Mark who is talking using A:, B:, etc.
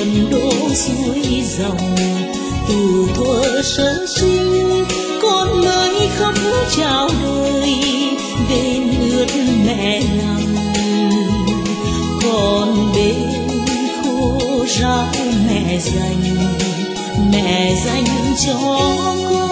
A: buồn đổ suối dòng. Từ thuở sơ sinh con mới khóc chào đời, bên ướt mẹ nằm còn bên khô ráo mẹ dành cho con.